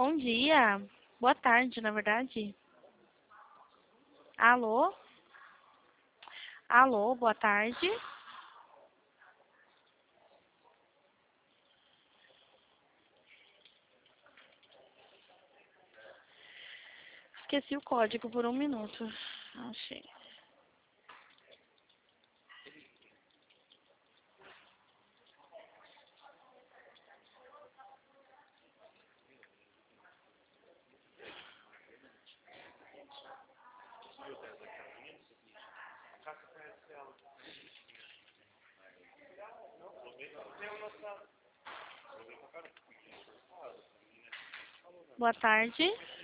Bom dia. Boa tarde, na verdade. Alô? Alô, boa tarde. Esqueci o código por um minuto. Achei. Boa tarde.